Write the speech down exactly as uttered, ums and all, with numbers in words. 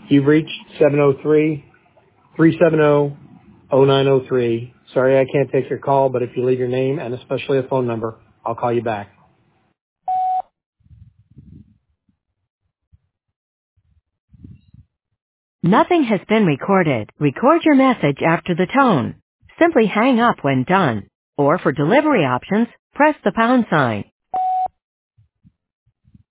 You've reached seven oh three, three seven zero, oh nine oh three. Sorry I can't take your call, but if you leave your name and especially a phone number, I'll call you back. Nothing has been recorded. Record your message after the tone. Simply hang up when done. Or for delivery options, press the pound sign.